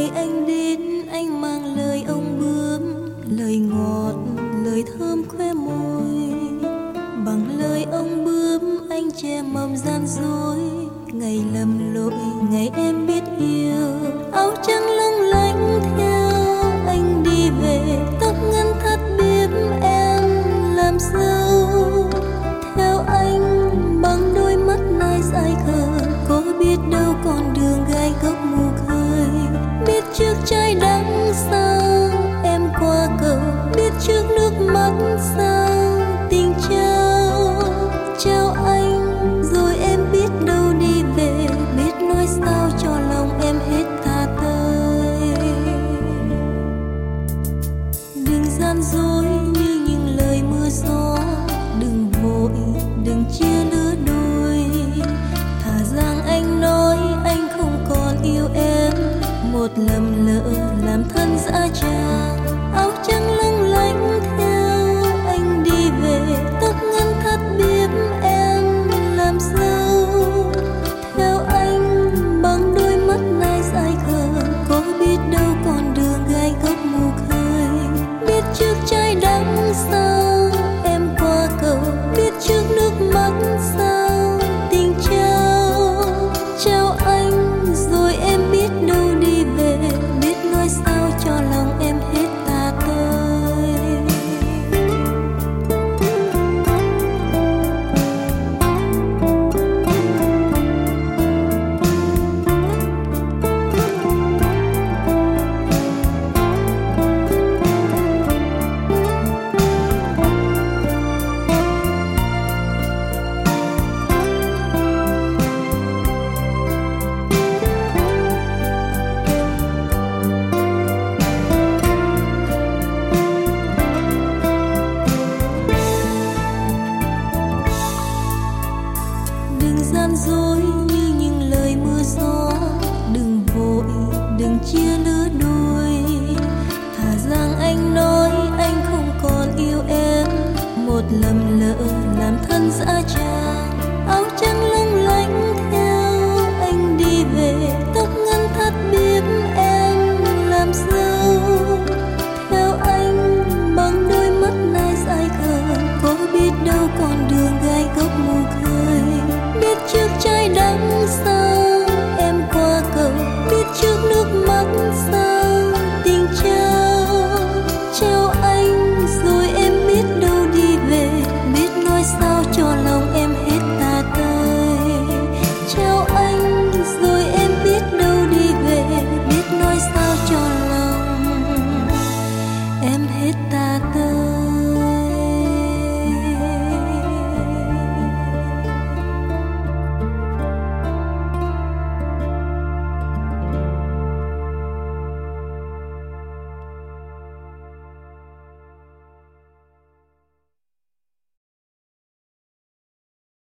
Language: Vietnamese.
ngày anh đến anh mang lời ông bướm, lời ngọt lời thơm khoe môi. Bằng lời ông bướm anh che mầm gian dối, ngày lầm lỗi ngày em biết yêu. Áo trắng lông lánh theo anh đi về, tóc ngắn thắt biếm em làm dâu. Theo anh bằng đôi mắt nai dại khờ, có biết đâu con đường gai góc mù khơi. Biết trước trái đắng sao em qua cầu, biết trước nước mắt sao tình trao. Trao anh rồi em biết đâu đi về, biết nói sao cho lòng em hết tha tới. Đừng gian dối như những lời mưa gió, đừng vội đừng chia lứa đôi. Thà rằng anh nói anh không còn yêu em, một lầm lỡ làm thân dã tràng. Áo trắng lông lánh theo anh đi về, tóc ngắn thắt biếm em làm dâu. Theo anh bằng đôi mắt nai dại khờ, có biết đâu con đường gai góc mù khơi. Biết trước trái đắng sao em qua cầu, biết trước nước mắt sao tình trao. Trao anh rồi em biết đâu đi về, biết nói sao cho lòng em hết tha tới. Đừng gian dối như những lời mưa gió, đừng vội đừng chia lứa đôi. Thà rằng anh nói anh không còn yêu em, một lầm lỡ làm thân dã tràng. Áo trắng lông lánh theo anh đi về, tóc ngắn thắt biếm em làm dâu. Theo anh bằng đôi mắt nai dại khờ, có biết đâu con đường gai góc mù khơi. Biết trước trái đắng sao